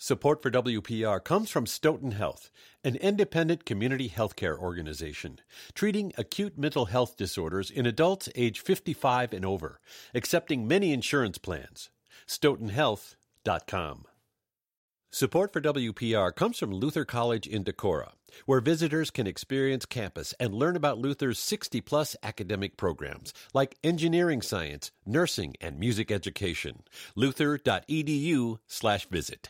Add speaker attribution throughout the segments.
Speaker 1: Support for WPR comes from Stoughton Health, an independent community healthcare organization treating acute mental health disorders in adults age 55 and over, accepting many insurance plans. StoughtonHealth.com. Support for WPR comes from Luther College in Decorah, where visitors can experience campus and learn about Luther's 60-plus academic programs like engineering science, nursing, and music education. luther.edu/visit.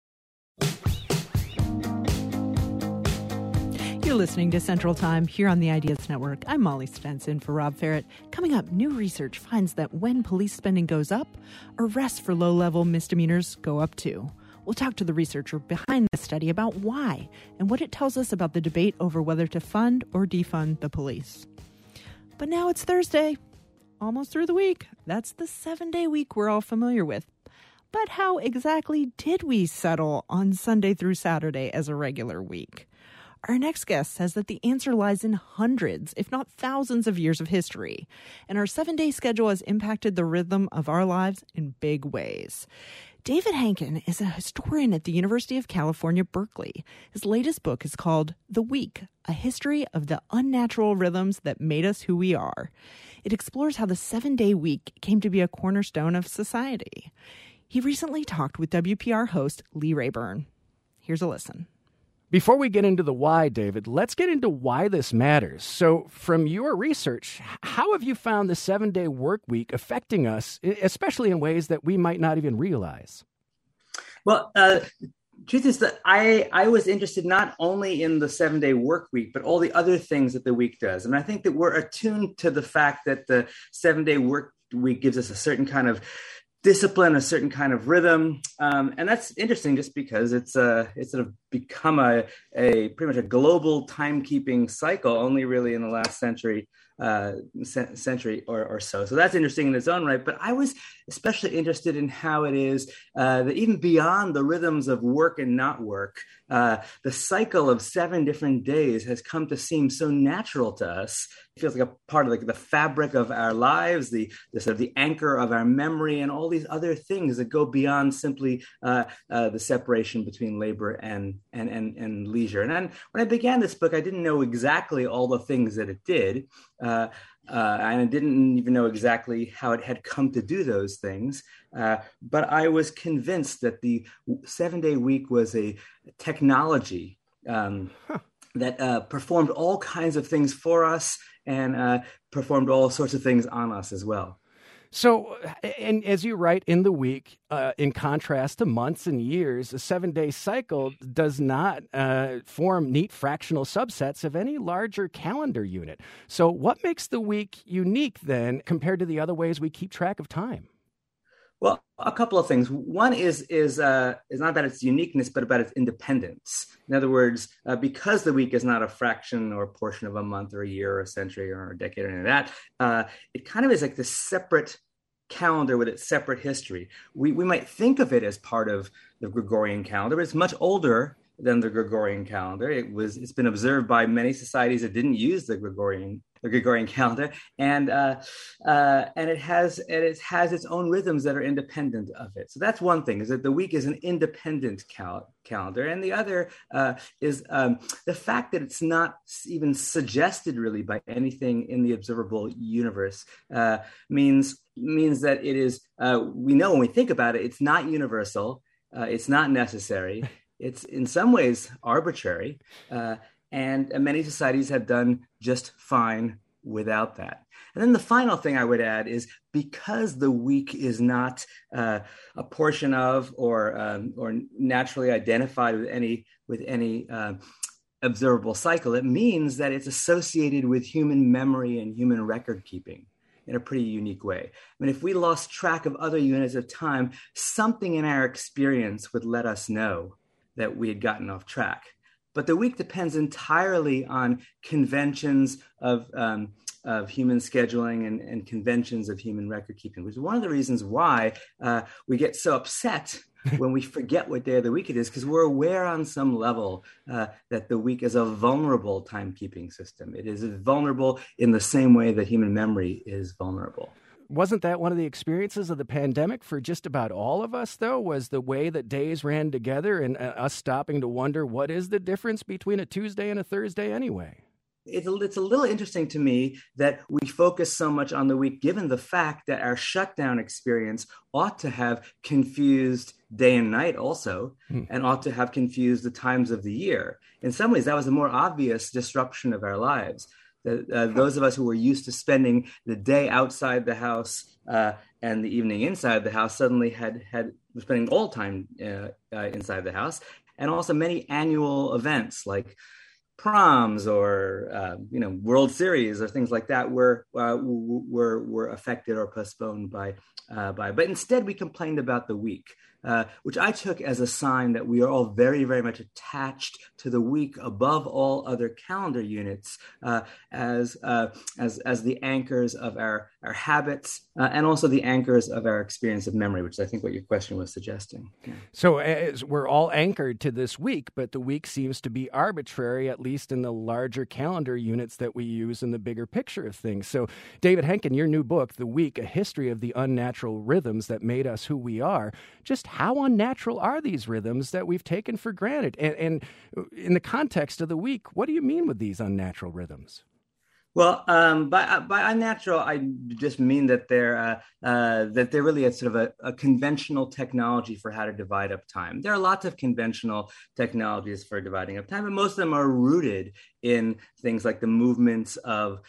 Speaker 2: You're listening to Central Time here on the Ideas Network. I'm Molly Stenson for Rob Ferret. Coming up, new research finds that when police spending goes up, arrests for low-level misdemeanors go up too. We'll talk to the researcher behind the study about why and what it tells us about the debate over whether to fund or defund the police. But now it's Thursday, almost through the week. That's the 7-day week we're all familiar with. But how exactly did we settle on Sunday through Saturday as a regular week? Our next guest says that the answer lies in hundreds, if not thousands of years of history. And our 7-day schedule has impacted the rhythm of our lives in big ways. David Henkin is a historian at the University of California, Berkeley. His latest book is called The Week, A History of the Unnatural Rhythms That Made Us Who We Are. It explores how the 7-day week came to be a cornerstone of society. He recently talked with WPR host Lee Rayburn. Here's a listen.
Speaker 3: Before we get into the why, David, let's get into why this matters. So from your research, how have you found the 7-day work week affecting us, especially in ways that we might not even realize?
Speaker 4: Well, truth is that I was interested not only in the 7-day work week, but all the other things that the week does. And I think that we're attuned to the fact that the 7-day work week gives us a certain kind of discipline, a certain kind of rhythm. And that's interesting just because it's sort of become a pretty much a global timekeeping cycle only really in the last century or so. So that's interesting in its own right. But I was especially interested in how it is that even beyond the rhythms of work and not work, the cycle of 7 different days has come to seem so natural to us. It feels like a part of the fabric of our lives, the sort of the anchor of our memory, and all these other things that go beyond simply the separation between labor and leisure. And then when I began this book, I didn't know exactly all the things that it did. And I didn't even know exactly how it had come to do those things. But I was convinced that the 7-day week was a technology that performed all kinds of things for us and performed all sorts of things on us as well.
Speaker 3: So, and as you write in the week, in contrast to months and years, a 7-day cycle does not form neat fractional subsets of any larger calendar unit. So what makes the week unique then compared to the other ways we keep track of time?
Speaker 4: Well, a couple of things. One is not about its uniqueness, but about its independence. In other words, because the week is not a fraction or a portion of a month or a year or a century or a decade or any of that, it kind of is like this separate calendar with its separate history. We might think of it as part of the Gregorian calendar, but it's much older than the Gregorian calendar. It's been observed by many societies that didn't use the Gregorian calendar, and it has its own rhythms that are independent of it. So that's one thing, is that the week is an independent calendar, and the other is the fact that it's not even suggested really by anything in the observable universe means that it is. We know when we think about it, it's not universal. It's not necessary. It's in some ways arbitrary. And many societies have done just fine without that. And then the final thing I would add is because the week is not a portion of or naturally identified with any observable cycle, it means that it's associated with human memory and human record keeping in a pretty unique way. I mean, if we lost track of other units of time, something in our experience would let us know that we had gotten off track. But the week depends entirely on conventions of human scheduling and conventions of human record keeping, which is one of the reasons why we get so upset when we forget what day of the week it is, because we're aware on some level that the week is a vulnerable timekeeping system. It is vulnerable in the same way that human memory is vulnerable.
Speaker 3: Wasn't that one of the experiences of the pandemic for just about all of us, though, was the way that days ran together and us stopping to wonder what is the difference between a Tuesday and a Thursday anyway?
Speaker 4: It's a little interesting to me that we focus so much on the week, given the fact that our shutdown experience ought to have confused day and night also, and ought to have confused the times of the year. In some ways, that was a more obvious disruption of our lives. Those of us who were used to spending the day outside the house and the evening inside the house suddenly were spending all time inside the house, and also many annual events like proms or World Series or things like that were affected or postponed by. But instead, we complained about the week, which I took as a sign that we are all very, very much attached to the week above all other calendar units as the anchors of our habits and also the anchors of our experience of memory, which is, I think, what your question was suggesting. Yeah.
Speaker 3: So as we're all anchored to this week, but the week seems to be arbitrary, at least in the larger calendar units that we use in the bigger picture of things. So, David Henken, your new book, The Week, A History of the Unnatural Rhythms That Made Us Who We Are, just how unnatural are these rhythms that we've taken for granted? And in the context of the week, what do you mean with these unnatural rhythms?
Speaker 4: Well, by unnatural, I just mean that they're really a sort of a conventional technology for how to divide up time. There are lots of conventional technologies for dividing up time, but most of them are rooted in things like the movements of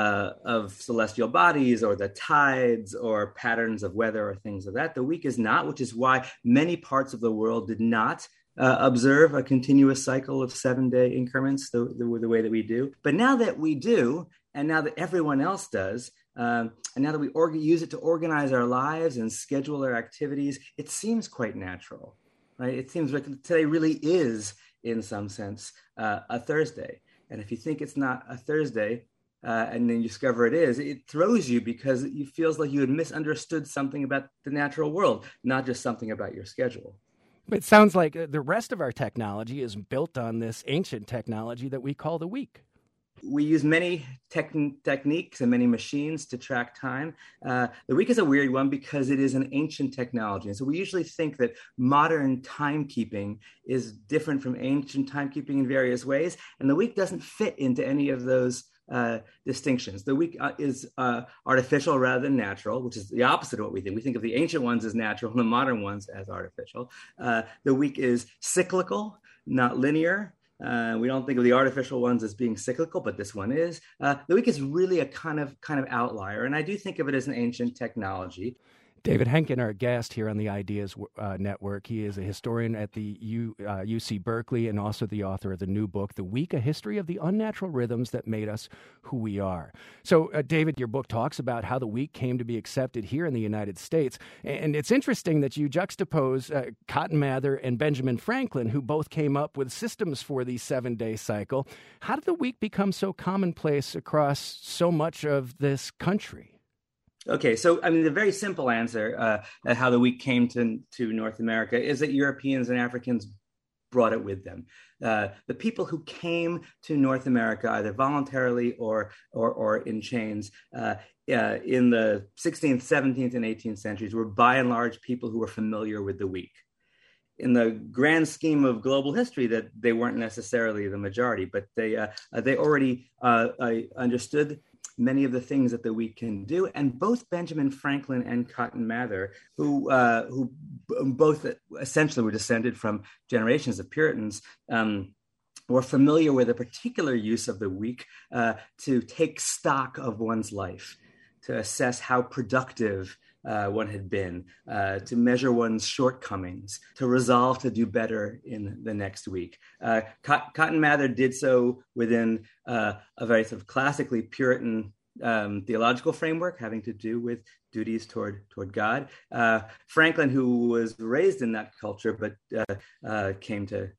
Speaker 4: celestial bodies or the tides or patterns of weather or things of that. The week is not, which is why many parts of the world did not observe a continuous cycle of 7-day increments the way that we do. But now that we do, and now that everyone else does, and now that we use it to organize our lives and schedule our activities, it seems quite natural, right? It seems like today really is, in some sense, a Thursday. And if you think it's not a Thursday, and then you discover it is, it throws you because it feels like you had misunderstood something about the natural world, not just something about your schedule.
Speaker 3: It sounds like the rest of our technology is built on this ancient technology that we call the week.
Speaker 4: We use many techniques and many machines to track time. The week is a weird one because it is an ancient technology. And so we usually think that modern timekeeping is different from ancient timekeeping in various ways. And the week doesn't fit into any of those distinctions. The week is artificial rather than natural, which is the opposite of what we think. We think of the ancient ones as natural and the modern ones as artificial. The week is cyclical, not linear. We don't think of the artificial ones as being cyclical, but this one is. The week is really a kind of outlier, and I do think of it as an ancient technology.
Speaker 3: David Henken, our guest here on the Ideas Network. He is a historian at the UC Berkeley and also the author of the new book, The Week, A History of the Unnatural Rhythms That Made Us Who We Are. So, David, your book talks about how the week came to be accepted here in the United States. And it's interesting that you juxtapose Cotton Mather and Benjamin Franklin, who both came up with systems for the 7-day cycle. How did the week become so commonplace across so much of this country?
Speaker 4: Okay, so I mean, the very simple answer at how the week came to North America is that Europeans and Africans brought it with them. The people who came to North America, either voluntarily or in chains, in the 16th, 17th, and 18th centuries, were by and large people who were familiar with the week. In the grand scheme of global history, that they weren't necessarily the majority, but they already understood many of the things that the week can do. And both Benjamin Franklin and Cotton Mather, who both essentially were descended from generations of Puritans, were familiar with a particular use of the week to take stock of one's life, to assess how productive one had been, to measure one's shortcomings, to resolve to do better in the next week. Cotton Mather did so within a very sort of classically Puritan theological framework having to do with duties toward God. Franklin, who was raised in that culture, but came to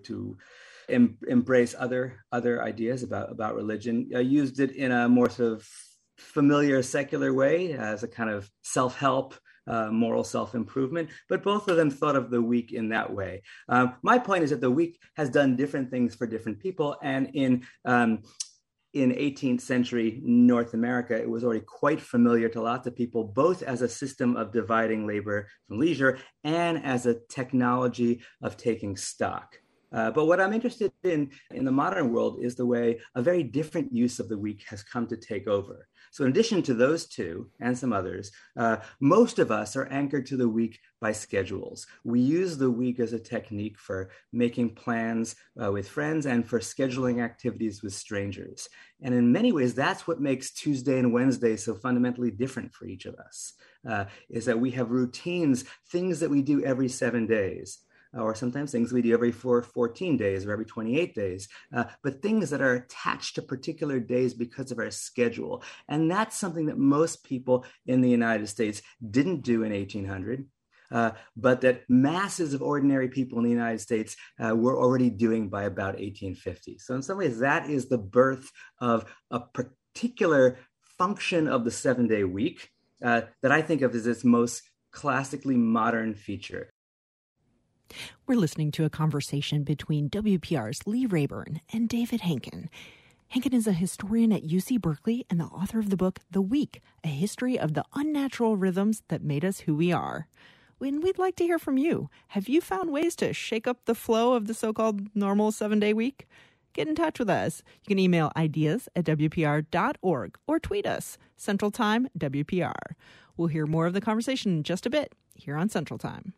Speaker 4: embrace other ideas about religion, used it in a more sort of familiar secular way as a kind of self-help, moral self-improvement, but both of them thought of the week in that way. My point is that the week has done different things for different people, and in in 18th century North America, it was already quite familiar to lots of people, both as a system of dividing labor from leisure and as a technology of taking stock. But what I'm interested in the modern world is the way a very different use of the week has come to take over. So in addition to those two and some others, most of us are anchored to the week by schedules. We use the week as a technique for making plans with friends and for scheduling activities with strangers. And in many ways, that's what makes Tuesday and Wednesday so fundamentally different for each of us, is that we have routines, things that we do every 7 days. Or sometimes things we do every 14 days or every 28 days, but things that are attached to particular days because of our schedule. And that's something that most people in the United States didn't do in 1800, but that masses of ordinary people in the United States were already doing by about 1850. So in some ways, that is the birth of a particular function of the 7-day week that I think of as its most classically modern feature.
Speaker 2: We're listening to a conversation between WPR's Lee Rayburn and David Henken. Henken is a historian at UC Berkeley and the author of the book The Week, A History of the Unnatural Rhythms That Made Us Who We Are. And we'd like to hear from you. Have you found ways to shake up the flow of the so-called normal 7-day week? Get in touch with us. You can email ideas@WPR.org or tweet us, Central Time WPR. We'll hear more of the conversation in just a bit here on Central Time.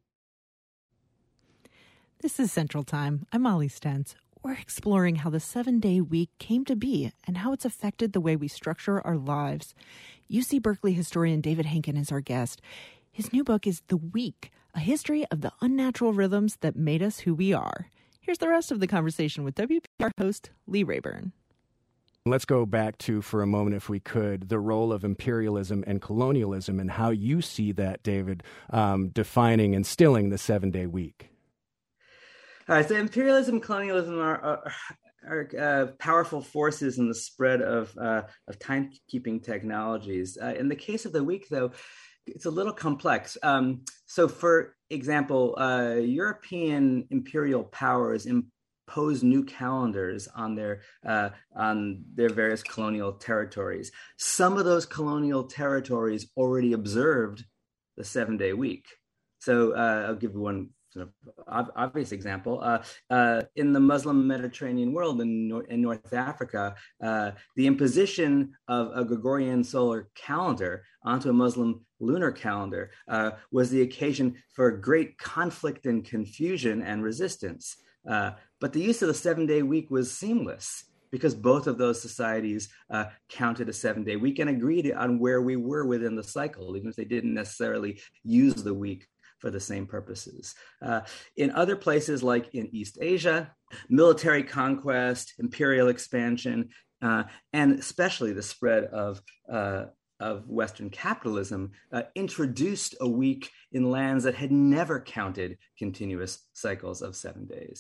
Speaker 2: This is Central Time. I'm Molly Stentz. We're exploring how the 7-day week came to be and how it's affected the way we structure our lives. UC Berkeley historian David Henken is our guest. His new book is The Week, A History of the Unnatural Rhythms That Made Us Who We Are. Here's the rest of the conversation with WPR host Lee Rayburn.
Speaker 3: Let's go back to, for a moment, if we could, the role of imperialism and colonialism and how you see that, David, defining and instilling the 7-day week.
Speaker 4: All right, so imperialism and colonialism are powerful forces in the spread of timekeeping technologies. In the case of the week, though, it's a little complex. So, for example, European imperial powers impose new calendars on their various colonial territories. Some of those colonial territories already observed the 7-day week. So I'll give you one sort of obvious example. In the Muslim Mediterranean world, in North Africa, the imposition of a Gregorian solar calendar onto a Muslim lunar calendar was the occasion for great conflict and confusion and resistance. But the use of the 7-day week was seamless because both of those societies counted a 7-day week and agreed on where we were within the cycle, even if they didn't necessarily use the week for the same purposes. In other places, like in East Asia, military conquest, imperial expansion, and especially the spread of Western capitalism introduced a week in lands that had never counted continuous cycles of 7 days.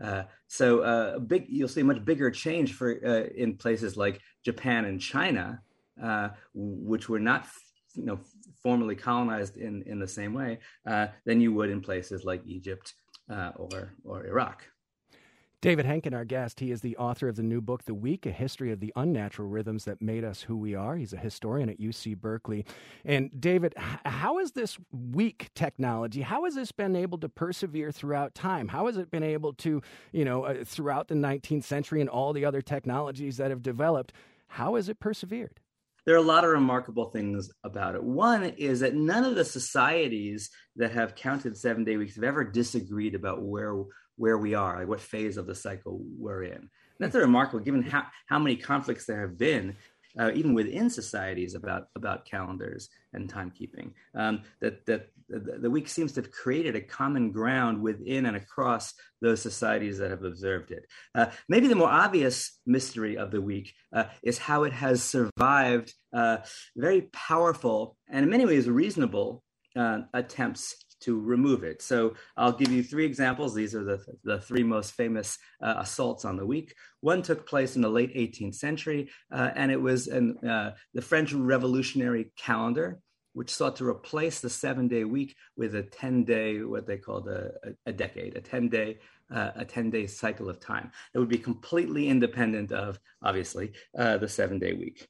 Speaker 4: So you'll see a much bigger change in places like Japan and China, which were not formally colonized in the same way than you would in places like Egypt or Iraq.
Speaker 3: David Henken, our guest, he is the author of the new book, The Week, A History of the Unnatural Rhythms That Made Us Who We Are. He's a historian at UC Berkeley. And David, how is this week technology, how has this been able to persevere throughout time? How has it been able to, throughout the 19th century and all the other technologies that have developed, how has it persevered?
Speaker 4: There are a lot of remarkable things about it. One is that none of the societies that have counted 7-day weeks have ever disagreed about where we are, like what phase of the cycle we're in. And that's remarkable, given how many conflicts there have been, even within societies about calendars and timekeeping. That the week seems to have created a common ground within and across those societies that have observed it. Maybe the more obvious mystery of the week is how it has survived very powerful and in many ways reasonable attempts to remove it. So I'll give you 3 examples. These are the 3 most famous assaults on the week. One took place in the late 18th century, and it was the French Revolutionary calendar which sought to replace the 7-day week with a 10-day, what they called a decade, a 10-day cycle of time that would be completely independent of, obviously, the 7-day week.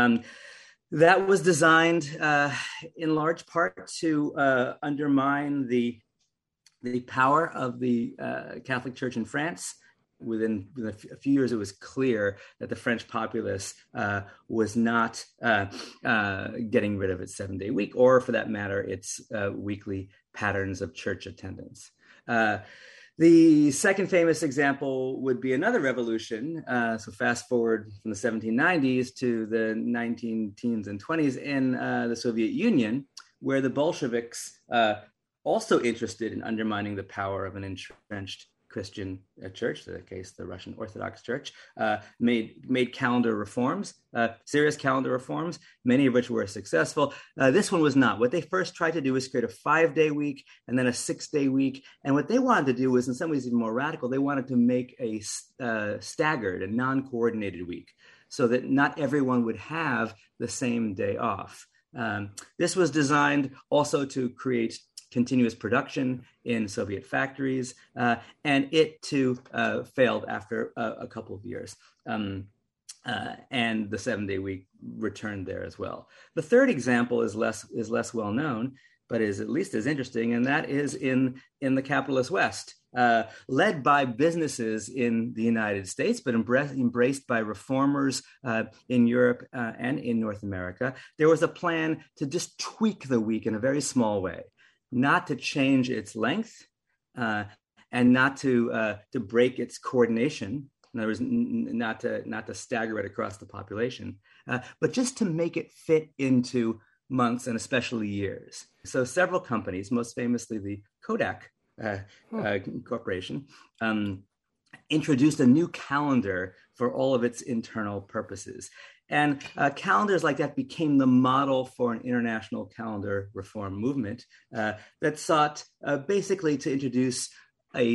Speaker 4: That was designed in large part to undermine the power of the Catholic Church in France. Within a few years, it was clear that the French populace was not getting rid of its 7-day week, or for that matter, its weekly patterns of church attendance. The second famous example would be another revolution. So fast forward from the 1790s to the 19 teens and 20s in the Soviet Union, where the Bolsheviks, also interested in undermining the power of an entrenched Christian church, in the case the Russian Orthodox Church, made calendar reforms, serious calendar reforms, many of which were successful. This one was not. What they first tried to do was create a 5-day week and then a 6-day week. And what they wanted to do was, in some ways, even more radical. They wanted to make a staggered, a non-coordinated week, so that not everyone would have the same day off. This was designed also to create continuous production in Soviet factories, and it too failed after a couple of years. And the 7-day week returned there as well. The third example is less well known, but is at least as interesting, and that is in the capitalist West, led by businesses in the United States, but embraced by reformers in Europe and in North America. There was a plan to just tweak the week in a very small way, not to change its length, and not to break its coordination. In other words, not to stagger it across the population, but just to make it fit into months and especially years. So several companies, most famously the Kodak Corporation, introduced a new calendar for all of its internal purposes. And calendars like that became the model for an international calendar reform movement that sought basically to introduce a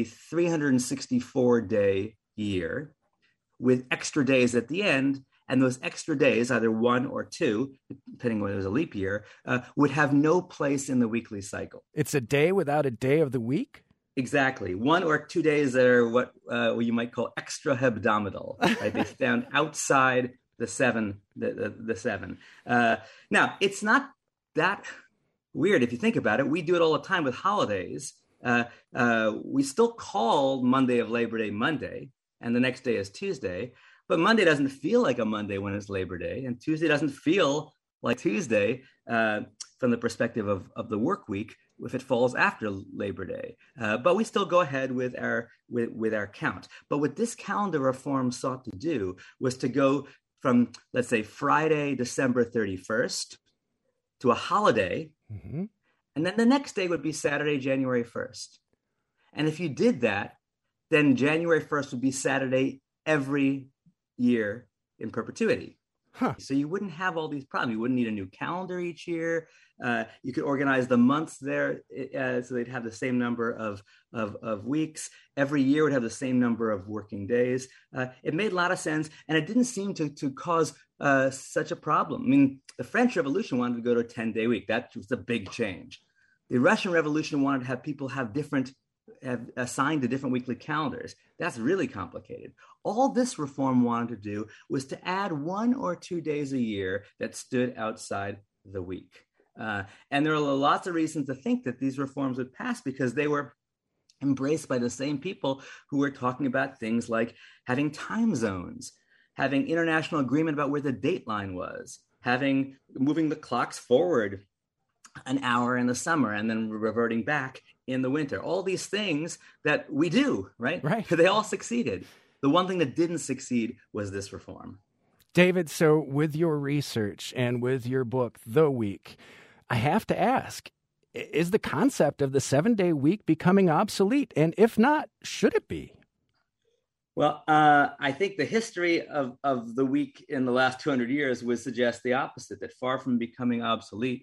Speaker 4: 364-day year with extra days at the end. And those extra days, either 1 or 2, depending on whether it was a leap year, would have no place in the weekly cycle.
Speaker 3: It's a day without a day of the week?
Speaker 4: Exactly. 1 or 2 days that are what you might call extra hebdomadal. Right? They stand outside the seven. Now, it's not that weird if you think about it. We do it all the time with holidays. We still call Monday of Labor Day Monday, and the next day is Tuesday. But Monday doesn't feel like a Monday when it's Labor Day, and Tuesday doesn't feel like Tuesday from the perspective of the work week if it falls after Labor Day. But we still go ahead with our count. But what this calendar reform sought to do was to go from, let's say, Friday, December 31st to a holiday, mm-hmm. and then the next day would be Saturday, January 1st. And if you did that, then January 1st would be Saturday every year in perpetuity. Huh. So you wouldn't have all these problems. You wouldn't need a new calendar each year. You could organize the months there so they'd have the same number of weeks. Every year would have the same number of working days. It made a lot of sense, and it didn't seem to cause such a problem. I mean, the French Revolution wanted to go to a 10-day week. That was a big change. The Russian Revolution wanted to have people have assigned to different weekly calendars. That's really complicated. All this reform wanted to do was to add 1 or 2 days a year that stood outside the week. And there are lots of reasons to think that these reforms would pass because they were embraced by the same people who were talking about things like having time zones, having international agreement about where the dateline was, moving the clocks forward an hour in the summer and then reverting back in the winter. All these things that we do, right? They all succeeded. The one thing that didn't succeed was this reform.
Speaker 3: David, so with your research and with your book, The Week, I have to ask, is the concept of the 7-day week becoming obsolete? And if not, should it be?
Speaker 4: Well, I think the history of the week in the last 200 years would suggest the opposite, that far from becoming obsolete,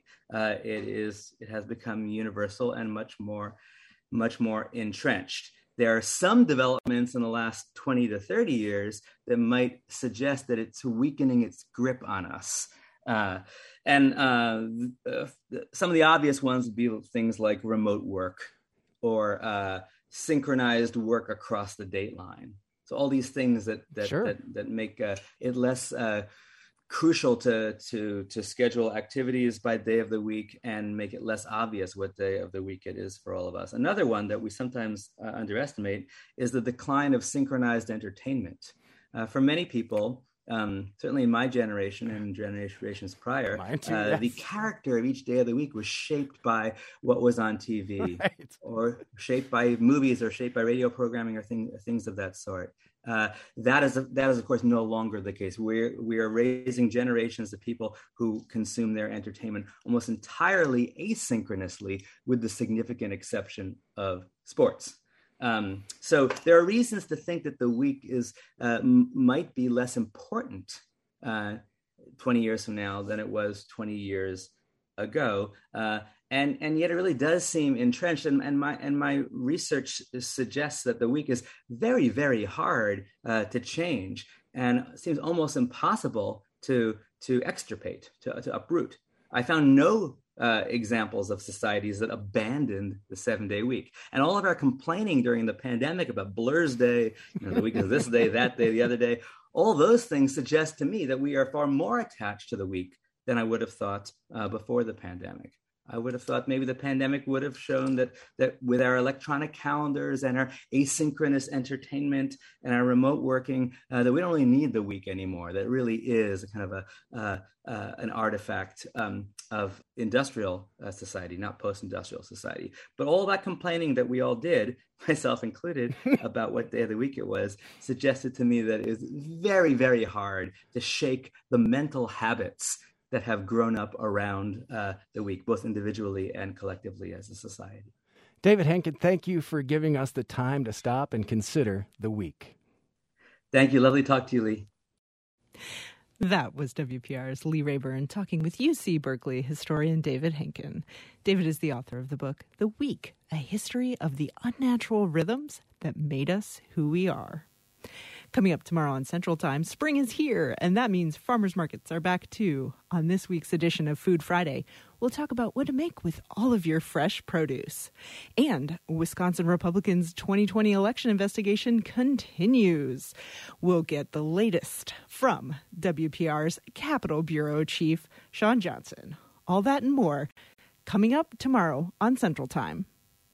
Speaker 4: it has become universal and much more entrenched. There are some developments in the last 20 to 30 years that might suggest that it's weakening its grip on us. Some of the obvious ones would be things like remote work or synchronized work across the date line. So all these things that make it less crucial to schedule activities by day of the week and make it less obvious what day of the week it is for all of us. Another one that we sometimes underestimate is the decline of synchronized entertainment. For many people, certainly in my generation and generations prior, the character of each day of the week was shaped by what was on TV, or shaped by movies, or shaped by radio programming, or things of that sort. That is of course no longer the case. We are raising generations of people who consume their entertainment almost entirely asynchronously, with the significant exception of sports. So there are reasons to think that the week might be less important 20 years from now than it was 20 years ago. And yet it really does seem entrenched. And my research suggests that the week is very, very hard to change, and seems almost impossible to extirpate, to uproot. I found no examples of societies that abandoned the 7-day week. And all of our complaining during the pandemic about Blur's Day, the week is this day, that day, the other day, all those things suggest to me that we are far more attached to the week than I would have thought before the pandemic. I would have thought maybe the pandemic would have shown that with our electronic calendars and our asynchronous entertainment and our remote working, that we don't really need the week anymore. That really is a kind of an artifact of industrial society, not post-industrial society. But all that complaining that we all did, myself included, about what day of the week it was, suggested to me that it is very, very hard to shake the mental habits that have grown up around the week, both individually and collectively as a society.
Speaker 3: David Henkin, thank you for giving us the time to stop and consider the week.
Speaker 4: Thank you. Lovely to talk to you, Lee.
Speaker 2: That was WPR's Lee Rayburn talking with UC Berkeley historian David Henkin. David is the author of the book, The Week, A History of the Unnatural Rhythms That Made Us Who We Are. Coming up tomorrow on Central Time, spring is here, and that means farmers markets are back too. On this week's edition of Food Friday, we'll talk about what to make with all of your fresh produce. And Wisconsin Republicans' 2020 election investigation continues. We'll get the latest from WPR's Capitol Bureau Chief, Sean Johnson. All that and more coming up tomorrow on Central Time.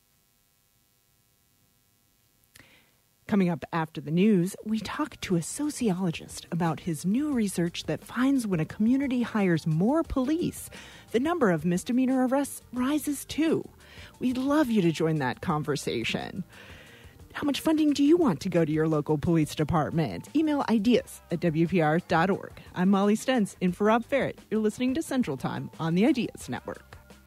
Speaker 2: Coming up after the news, we talk to a sociologist about his new research that finds when a community hires more police, the number of misdemeanor arrests rises too. We'd love you to join that conversation. How much funding do you want to go to your local police department? Email ideas@wpr.org. I'm Molly Stentz, in for Rob Ferret. You're listening to Central Time on the Ideas Network.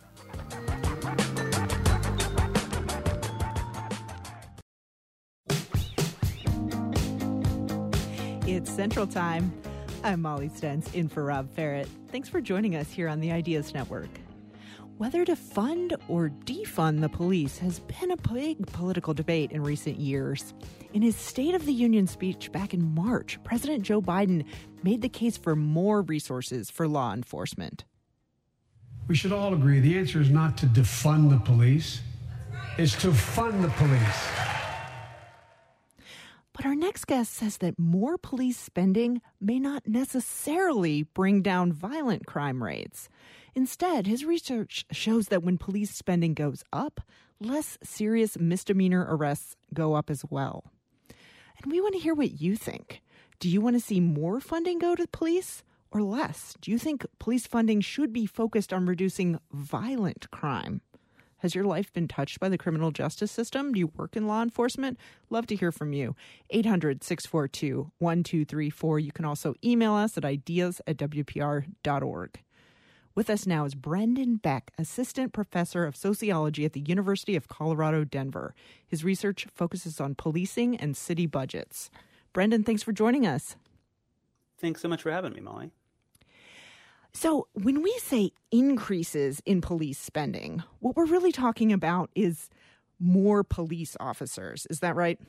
Speaker 2: It's Central Time. I'm Molly Stentz, in for Rob Ferret. Thanks for joining us here on the Ideas Network. Whether to fund or defund the police has been a big political debate in recent years. In his State of the Union speech back in March, President Joe Biden made the case for more resources for law enforcement.
Speaker 5: We should all agree the answer is not to defund the police, it's to fund the police.
Speaker 2: But our next guest says that more police spending may not necessarily bring down violent crime rates. Instead, his research shows that when police spending goes up, less serious misdemeanor arrests go up as well. And we want to hear what you think. Do you want to see more funding go to police or less? Do you think police funding should be focused on reducing violent crime? Has your life been touched by the criminal justice system? Do you work in law enforcement? Love to hear from you. 800-642-1234. You can also email us at ideas@wpr.org. With us now is Brendan Beck, Assistant Professor of Sociology at the University of Colorado, Denver. His research focuses on policing and city budgets. Brendan, thanks for joining us.
Speaker 6: Thanks so much for having me, Molly.
Speaker 2: So when we say increases in police spending, what we're really talking about is more police officers. Is that right?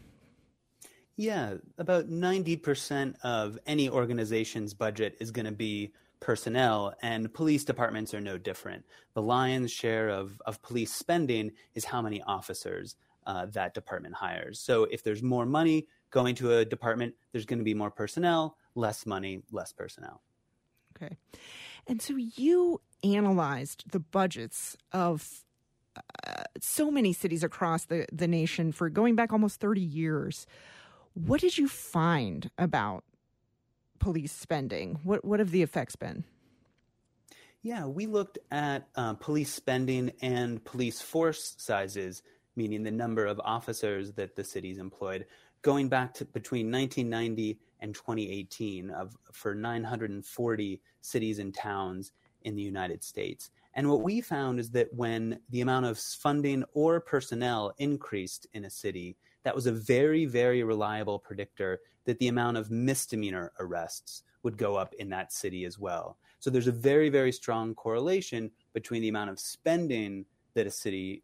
Speaker 6: Yeah, about 90% of any organization's budget is going to be personnel, and police departments are no different. The lion's share of police spending is how many officers that department hires. So if there's more money going to a department, there's going to be more personnel, less money, less personnel.
Speaker 2: Okay. And so you analyzed the budgets of so many cities across the nation for going back almost 30 years. What did you find about police spending? What have the effects been?
Speaker 6: Yeah, we looked at police spending and police force sizes, meaning the number of officers that the cities employed, going back to between 1990 and 2018 for 940 cities and towns in the United States. And what we found is that when the amount of funding or personnel increased in a city, that was a very, very reliable predictor that the amount of misdemeanor arrests would go up in that city as well. So there's a very, very strong correlation between the amount of spending that a city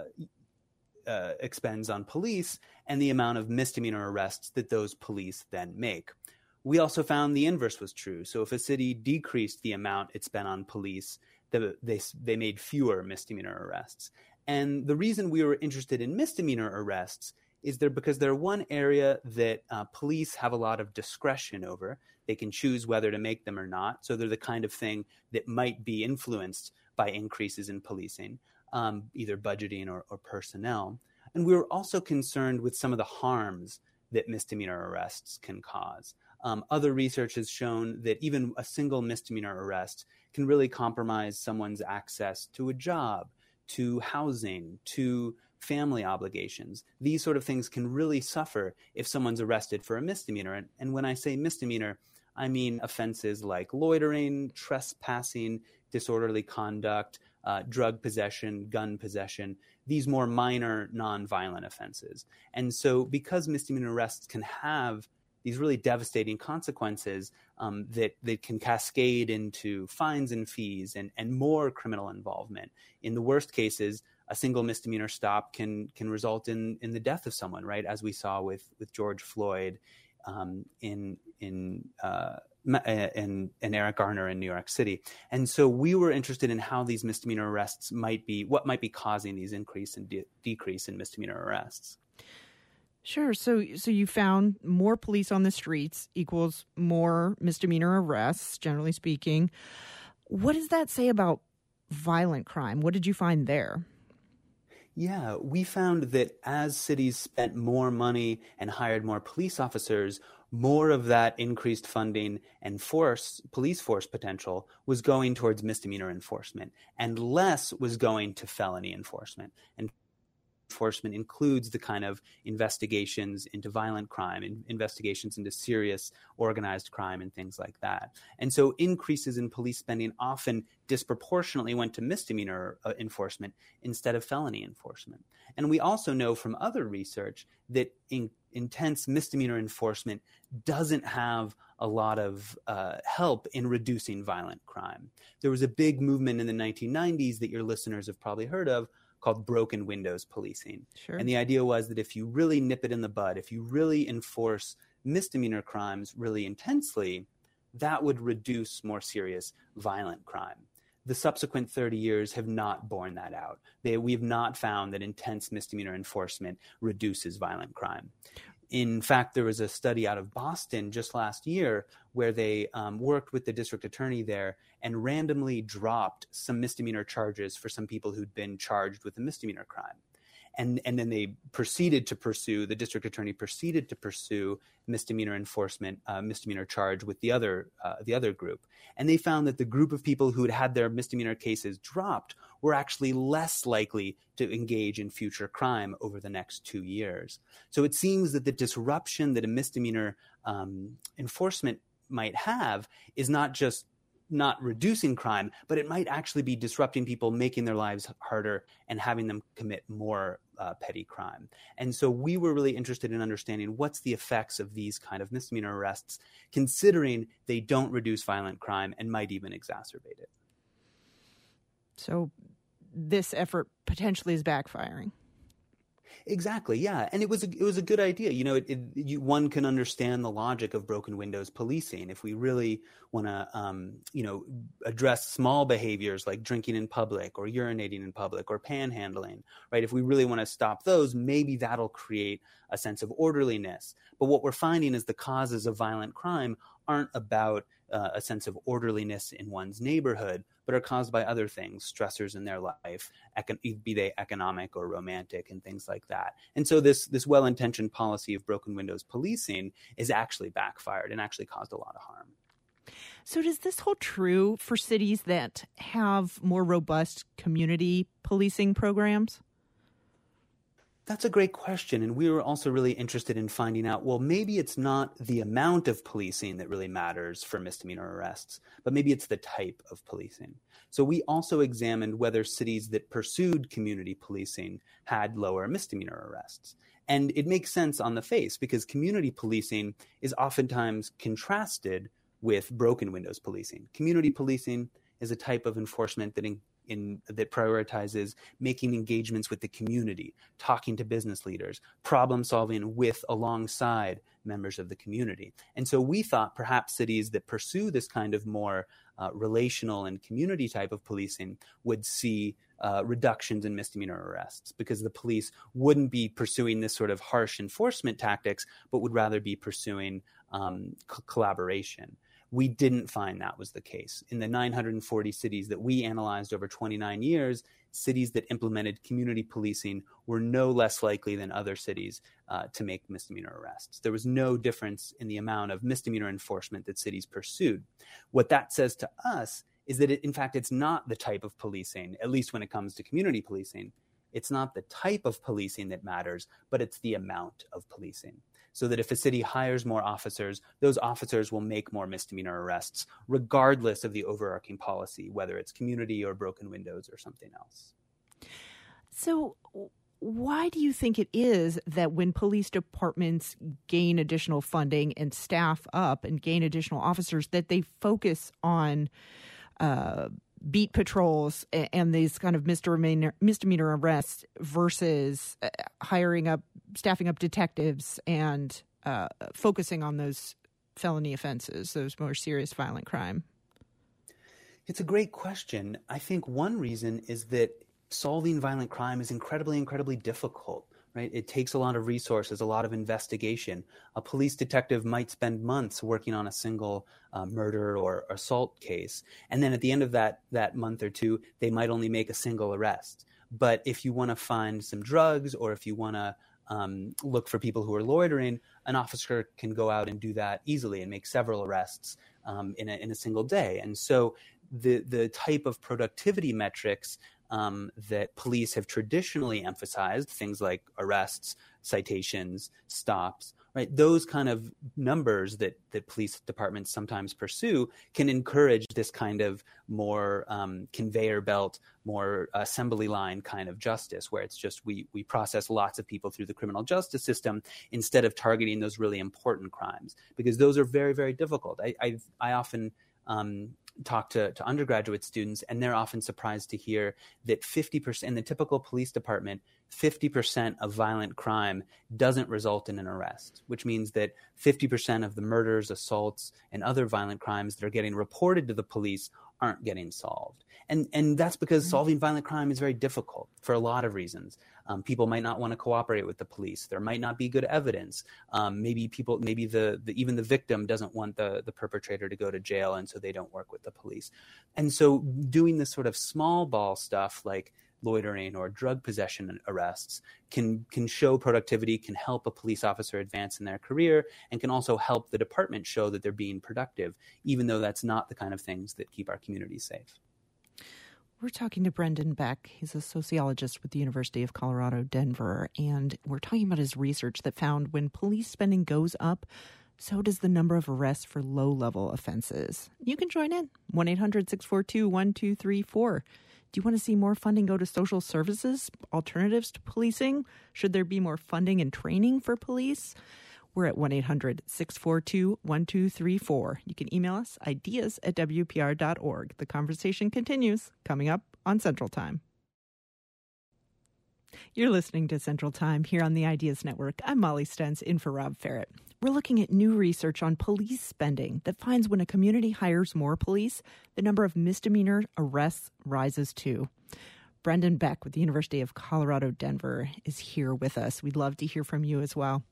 Speaker 6: expends on police and the amount of misdemeanor arrests that those police then make. We also found the inverse was true. So if a city decreased the amount it spent on police, they made fewer misdemeanor arrests. And the reason we were interested in misdemeanor arrests is because they're one area that police have a lot of discretion over. They can choose whether to make them or not. So they're the kind of thing that might be influenced by increases in policing, either budgeting or personnel. And we were also concerned with some of the harms that misdemeanor arrests can cause. Other research has shown that even a single misdemeanor arrest can really compromise someone's access to a job, to housing, to family obligations. These sort of things can really suffer if someone's arrested for a misdemeanor. And when I say misdemeanor, I mean offenses like loitering, trespassing, disorderly conduct, drug possession, gun possession, these more minor nonviolent offenses. And so because misdemeanor arrests can have these really devastating consequences that can cascade into fines and fees and more criminal involvement. In the worst cases, a single misdemeanor stop can result in the death of someone, right? As we saw with George Floyd and Eric Garner in New York City. And so we were interested in how these misdemeanor arrests might be causing these increase and decrease in misdemeanor arrests.
Speaker 2: Sure. So you found more police on the streets equals more misdemeanor arrests, generally speaking. What does that say about violent crime? What did you find there?
Speaker 6: Yeah, we found that as cities spent more money and hired more police officers, more of that increased funding and police force potential was going towards misdemeanor enforcement, and less was going to felony enforcement. And enforcement includes the kind of investigations into violent crime and investigations into serious organized crime and things like that. And so increases in police spending often disproportionately went to misdemeanor enforcement instead of felony enforcement. And we also know from other research that intense misdemeanor enforcement doesn't have a lot of help in reducing violent crime. There was a big movement in the 1990s that your listeners have probably heard of called broken windows policing.
Speaker 2: Sure.
Speaker 6: And the idea was that if you really nip it in the bud, if you really enforce misdemeanor crimes really intensely, that would reduce more serious violent crime. The subsequent 30 years have not borne that out. We have not found that intense misdemeanor enforcement reduces violent crime. In fact, there was a study out of Boston just last year where they worked with the district attorney there and randomly dropped some misdemeanor charges for some people who'd been charged with a misdemeanor crime. And then the district attorney proceeded to pursue misdemeanor enforcement, misdemeanor charge with the other group. And they found that the group of people who had their misdemeanor cases dropped were actually less likely to engage in future crime over the next 2 years. So it seems that the disruption that a misdemeanor enforcement might have is not just not reducing crime, but it might actually be disrupting people, making their lives harder and having them commit more petty crime. And so we were really interested in understanding what's the effects of these kind of misdemeanor arrests, considering they don't reduce violent crime and might even exacerbate it.
Speaker 2: So this effort potentially is backfiring.
Speaker 6: Exactly. Yeah. And it was a good idea. One can understand the logic of broken windows policing. If we really want to, address small behaviors like drinking in public or urinating in public or panhandling, right? If we really want to stop those, maybe that'll create a sense of orderliness. But what we're finding is the causes of violent crime aren't about a sense of orderliness in one's neighborhood, but are caused by other things, stressors in their life, be they economic or romantic and things like that. And so this well-intentioned policy of broken windows policing is actually backfired and actually caused a lot of harm.
Speaker 2: So does this hold true for cities that have more robust community policing programs?
Speaker 6: That's a great question. And we were also really interested in finding out, well, maybe it's not the amount of policing that really matters for misdemeanor arrests, but maybe it's the type of policing. So we also examined whether cities that pursued community policing had lower misdemeanor arrests. And it makes sense on the face because community policing is oftentimes contrasted with broken windows policing. Community policing is a type of enforcement that prioritizes making engagements with the community, talking to business leaders, problem solving alongside members of the community. And so we thought perhaps cities that pursue this kind of more relational and community type of policing would see reductions in misdemeanor arrests because the police wouldn't be pursuing this sort of harsh enforcement tactics, but would rather be pursuing collaboration. We didn't find that was the case. In the 940 cities that we analyzed over 29 years, cities that implemented community policing were no less likely than other cities to make misdemeanor arrests. There was no difference in the amount of misdemeanor enforcement that cities pursued. What that says to us is that, in fact, it's not the type of policing, at least when it comes to community policing. It's not the type of policing that matters, but it's the amount of policing. So that if a city hires more officers, those officers will make more misdemeanor arrests, regardless of the overarching policy, whether it's community or broken windows or something else.
Speaker 2: So why do you think it is that when police departments gain additional funding and staff up and gain additional officers, that they focus on beat patrols and these kind of misdemeanor arrests versus staffing up detectives and focusing on those felony offenses, those more serious violent crime?
Speaker 6: It's a great question. I think one reason is that solving violent crime is incredibly, incredibly difficult. Right? It takes a lot of resources, a lot of investigation. A police detective might spend months working on a single murder or assault case. And then at the end of that month or two, they might only make a single arrest. But if you want to find some drugs or if you want to look for people who are loitering, an officer can go out and do that easily and make several arrests in a single day. And so the type of productivity metrics that police have traditionally emphasized, things like arrests, citations, stops, right? Those kind of numbers that police departments sometimes pursue can encourage this kind of more conveyor belt, more assembly line kind of justice, where it's just we process lots of people through the criminal justice system instead of targeting those really important crimes, because those are very, very difficult. I often talk to undergraduate students, and they're often surprised to hear that 50% in the typical police department, 50% of violent crime doesn't result in an arrest, which means that 50% of the murders, assaults, and other violent crimes that are getting reported to the police aren't getting solved. And that's because solving violent crime is very difficult for a lot of reasons. People might not want to cooperate with the police. There might not be good evidence. Maybe even the victim doesn't want the perpetrator to go to jail, and so they don't work with the police. And so doing this sort of small ball stuff like loitering or drug possession arrests can show productivity, can help a police officer advance in their career, and can also help the department show that they're being productive, even though that's not the kind of things that keep our communities safe.
Speaker 2: We're talking to Brendan Beck. He's a sociologist with the University of Colorado, Denver, and we're talking about his research that found when police spending goes up, so does the number of arrests for low-level offenses. You can join in, 1-800-642-1234. Do you want to see more funding go to social services, alternatives to policing? Should there be more funding and training for police? We're at 1-800-642-1234. You can email us, ideas@wpr.org. The conversation continues coming up on Central Time. You're listening to Central Time here on the Ideas Network. I'm Molly Stentz, in for Rob Ferret. We're looking at new research on police spending that finds when a community hires more police, the number of misdemeanor arrests rises too. Brendan Beck with the University of Colorado, Denver is here with us. We'd love to hear from you as well.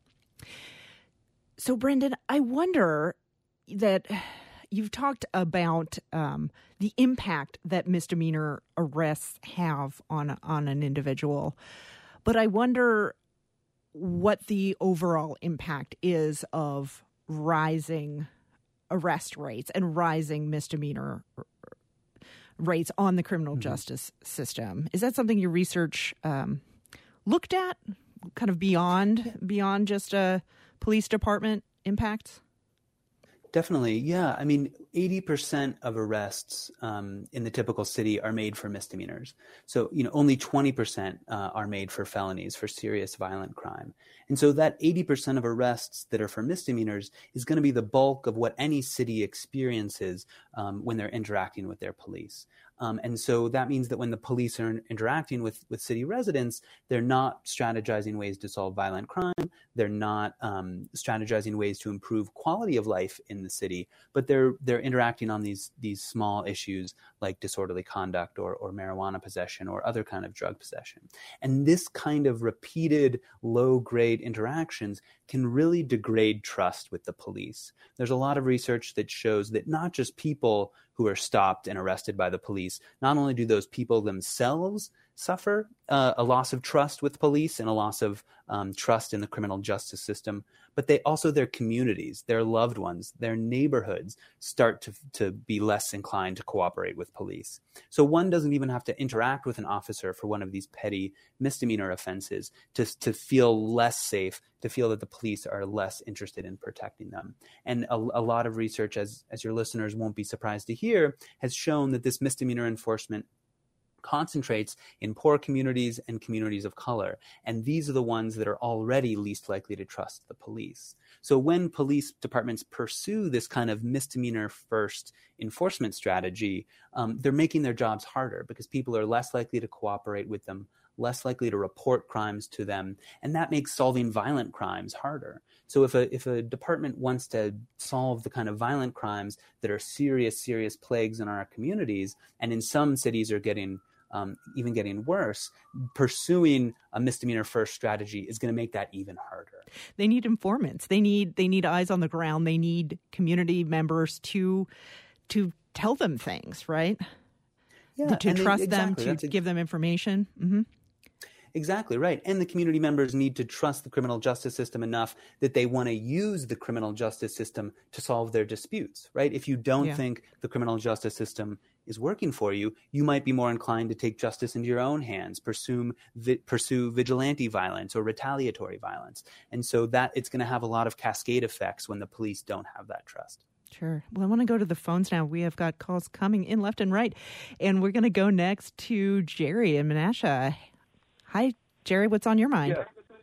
Speaker 2: So, Brendan, I wonder that you've talked about the impact that misdemeanor arrests have on an individual, but I wonder what the overall impact is of rising arrest rates and rising misdemeanor rates on the criminal justice system. Is that something your research looked at, kind of beyond just a police department impacts?
Speaker 6: Definitely, yeah. I mean, 80% of arrests in the typical city are made for misdemeanors. So, only 20% are made for felonies, for serious violent crime. And so that 80% of arrests that are for misdemeanors is going to be the bulk of what any city experiences when they're interacting with their police. And so that means that when the police are interacting with city residents, they're not strategizing ways to solve violent crime. They're not strategizing ways to improve quality of life in the city, but they're interacting on these small issues like disorderly conduct or marijuana possession or other kind of drug possession. And this kind of repeated low-grade interactions can really degrade trust with the police. There's a lot of research that shows that not just people who are stopped and arrested by the police, not only do those people themselves suffer a loss of trust with police and a loss of trust in the criminal justice system, but their communities, their loved ones, their neighborhoods start to be less inclined to cooperate with police. So one doesn't even have to interact with an officer for one of these petty misdemeanor offenses to feel less safe, to feel that the police are less interested in protecting them. And a lot of research, as your listeners won't be surprised to hear, has shown that this misdemeanor enforcement concentrates in poor communities and communities of color. And these are the ones that are already least likely to trust the police. So when police departments pursue this kind of misdemeanor first enforcement strategy, they're making their jobs harder because people are less likely to cooperate with them, less likely to report crimes to them, and that makes solving violent crimes harder. So if a department wants to solve the kind of violent crimes that are serious plagues in our communities, and in some cities are getting worse, pursuing a misdemeanor first strategy is going to make that even harder.
Speaker 2: They need informants. They need eyes on the ground. They need community members to tell them things, right?
Speaker 6: Yeah,
Speaker 2: to trust them, to give them information. Mm-hmm.
Speaker 6: Exactly right. And the community members need to trust the criminal justice system enough that they want to use the criminal justice system to solve their disputes, right? If you don't think the criminal justice system is working for you, you might be more inclined to take justice into your own hands, pursue vigilante violence or retaliatory violence. And so that it's going to have a lot of cascade effects when the police don't have that trust.
Speaker 2: Sure. Well, I want to go to the phones now. We have got calls coming in left and right. And we're going to go next to Jerry in Menasha. Hi, Jerry. What's on your mind?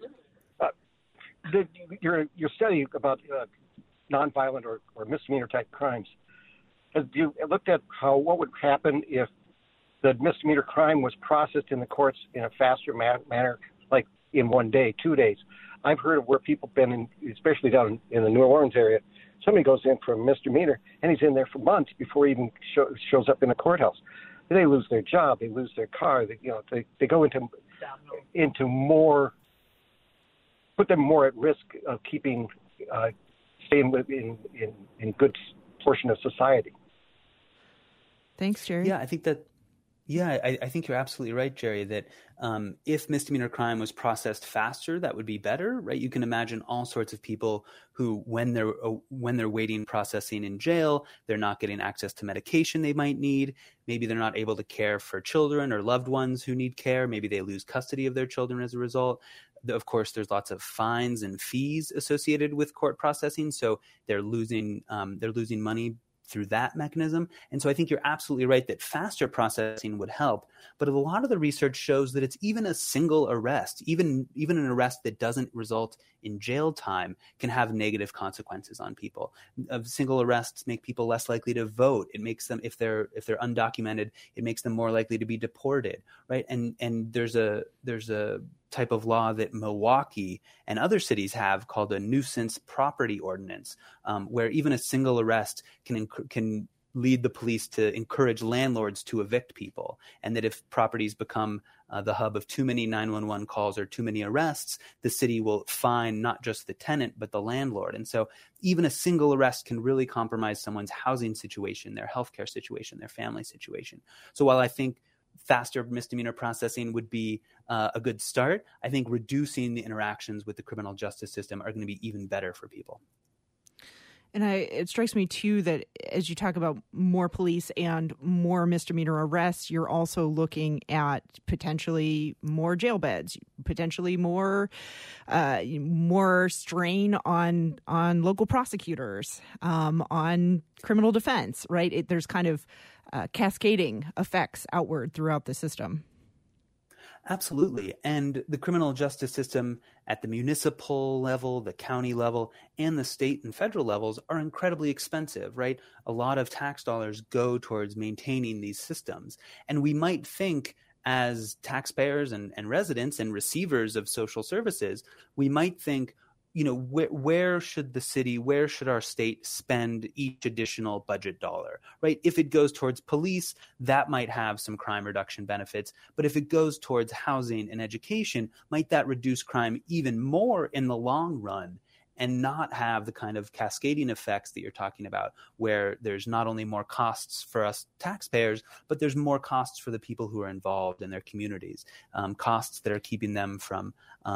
Speaker 7: Yeah. Your study about nonviolent or misdemeanor type crimes, have you looked at what would happen if the misdemeanor crime was processed in the courts in a faster manner, like in 1 day, 2 days? I've heard of where people have been, especially down in the New Orleans area, somebody goes in for a misdemeanor and he's in there for months before he even shows up in the courthouse. They lose their job, they lose their car, they go into more, put them more at risk of staying in good portion of society.
Speaker 2: Thanks, Jerry.
Speaker 6: Yeah, I think that. Yeah, I think you're absolutely right, Jerry, that if misdemeanor crime was processed faster, that would be better, right? You can imagine all sorts of people who, when they're waiting processing in jail, they're not getting access to medication they might need. Maybe they're not able to care for children or loved ones who need care. Maybe they lose custody of their children as a result. Of course, there's lots of fines and fees associated with court processing, so they're losing money through that mechanism. And so I think you're absolutely right that faster processing would help. But a lot of the research shows that it's even a single arrest, even an arrest that doesn't result in jail time, can have negative consequences on people. Single arrests make people less likely to vote. It makes them, if they're undocumented, it makes them more likely to be deported, right? And there's a type of law that Milwaukee and other cities have called a nuisance property ordinance, where even a single arrest can lead the police to encourage landlords to evict people. And that if properties become the hub of too many 911 calls or too many arrests, the city will fine not just the tenant, but the landlord. And so even a single arrest can really compromise someone's housing situation, their healthcare situation, their family situation. So while I think faster misdemeanor processing would be a good start, I think reducing the interactions with the criminal justice system are going to be even better for people.
Speaker 2: And it strikes me, too, that as you talk about more police and more misdemeanor arrests, you're also looking at potentially more jail beds, potentially more strain on local prosecutors, on criminal defense, right? There's kind of cascading effects outward throughout the system.
Speaker 6: Absolutely. And the criminal justice system at the municipal level, the county level, and the state and federal levels are incredibly expensive, right? A lot of tax dollars go towards maintaining these systems. And we might think, as taxpayers and residents and receivers of social services, we might think, where should the city, where should our state spend each additional budget dollar, right? If it goes towards police, that might have some crime reduction benefits. But if it goes towards housing and education, might that reduce crime even more in the long run and not have the kind of cascading effects that you're talking about, where there's not only more costs for us taxpayers, but there's more costs for the people who are involved in their communities, costs that are keeping them from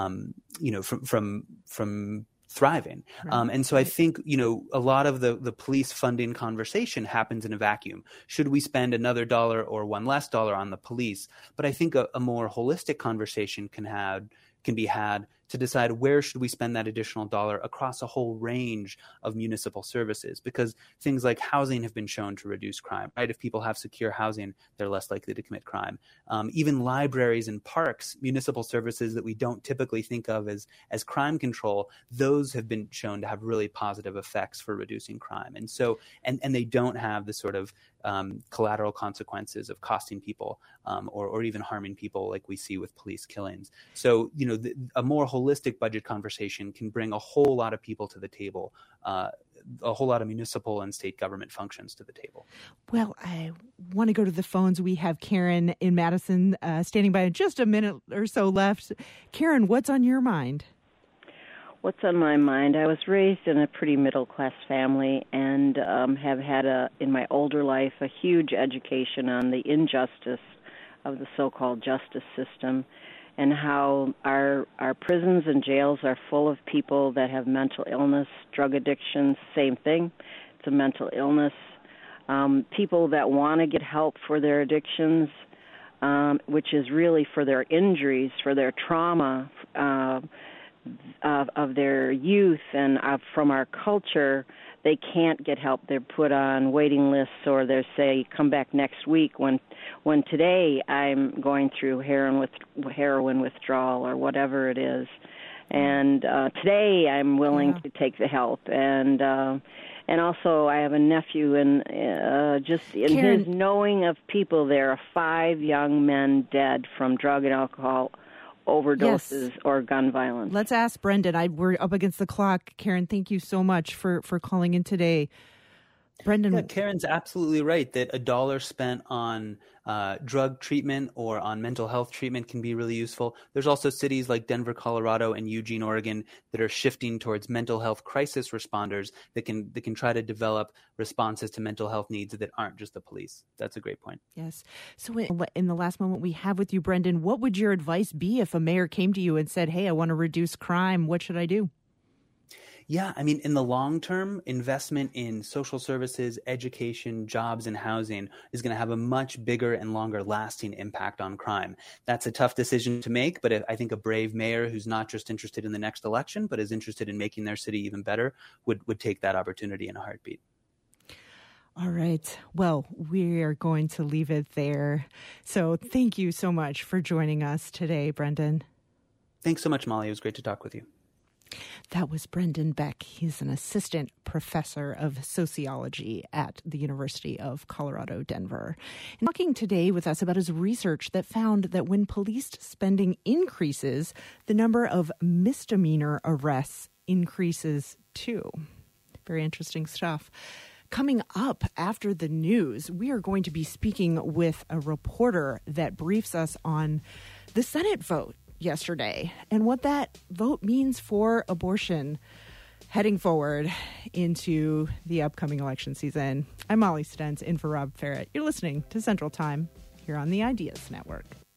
Speaker 6: thriving. Right. And so I think, a lot of the police funding conversation happens in a vacuum. Should we spend another dollar or one less dollar on the police? But I think a more holistic conversation can be had to decide where should we spend that additional dollar across a whole range of municipal services, because things like housing have been shown to reduce crime, right? If people have secure housing, they're less likely to commit crime. Even libraries and parks, municipal services that we don't typically think of as crime control, those have been shown to have really positive effects for reducing crime. And so, and they don't have the sort of collateral consequences of costing people or even harming people like we see with police killings. So, a more holistic budget conversation can bring a whole lot of people to the table, a whole lot of municipal and state government functions to the table.
Speaker 2: Well, I want to go to the phones. We have Karen in Madison standing by. Just a minute or so left. Karen, what's on your mind?
Speaker 8: What's on my mind? I was raised in a pretty middle-class family and have had, in my older life, a huge education on the injustice of the so-called justice system and how our prisons and jails are full of people that have mental illness, drug addictions, same thing. It's a mental illness. People that want to get help for their addictions, which is really for their injuries, for their trauma, of their youth and from our culture, they can't get help. They're put on waiting lists, or they say, come back next week. When today I'm going through heroin withdrawal or whatever it is, and today I'm willing to take the help. And also I have a nephew, and just in
Speaker 2: Karen,
Speaker 8: his knowing of people, there are 5 young men dead from drug and alcohol overdoses or gun violence.
Speaker 2: Let's ask Brendan. We're up against the clock. Karen, thank you so much for calling in today. Brendan.
Speaker 6: Yeah, Karen's absolutely right that a dollar spent on drug treatment or on mental health treatment can be really useful. There's also cities like Denver, Colorado, and Eugene, Oregon that are shifting towards mental health crisis responders that can try to develop responses to mental health needs that aren't just the police. That's a great point.
Speaker 2: Yes. So in the last moment we have with you, Brendan, what would your advice be if a mayor came to you and said, hey, I want to reduce crime. What should I do?
Speaker 6: Yeah, I mean, in the long term, investment in social services, education, jobs, and housing is going to have a much bigger and longer lasting impact on crime. That's a tough decision to make, but I think a brave mayor who's not just interested in the next election, but is interested in making their city even better would take that opportunity in a heartbeat.
Speaker 2: All right. Well, we are going to leave it there. So thank you so much for joining us today, Brendan.
Speaker 6: Thanks so much, Molly. It was great to talk with you.
Speaker 2: That was Brendan Beck. He's an assistant professor of sociology at the University of Colorado, Denver. And talking today with us about his research that found that when police spending increases, the number of misdemeanor arrests increases too. Very interesting stuff. Coming up after the news, we are going to be speaking with a reporter that briefs us on the Senate vote yesterday and what that vote means for abortion heading forward into the upcoming election season. I'm Molly Stentz in for Rob Ferrett. You're listening to Central Time here on the Ideas Network.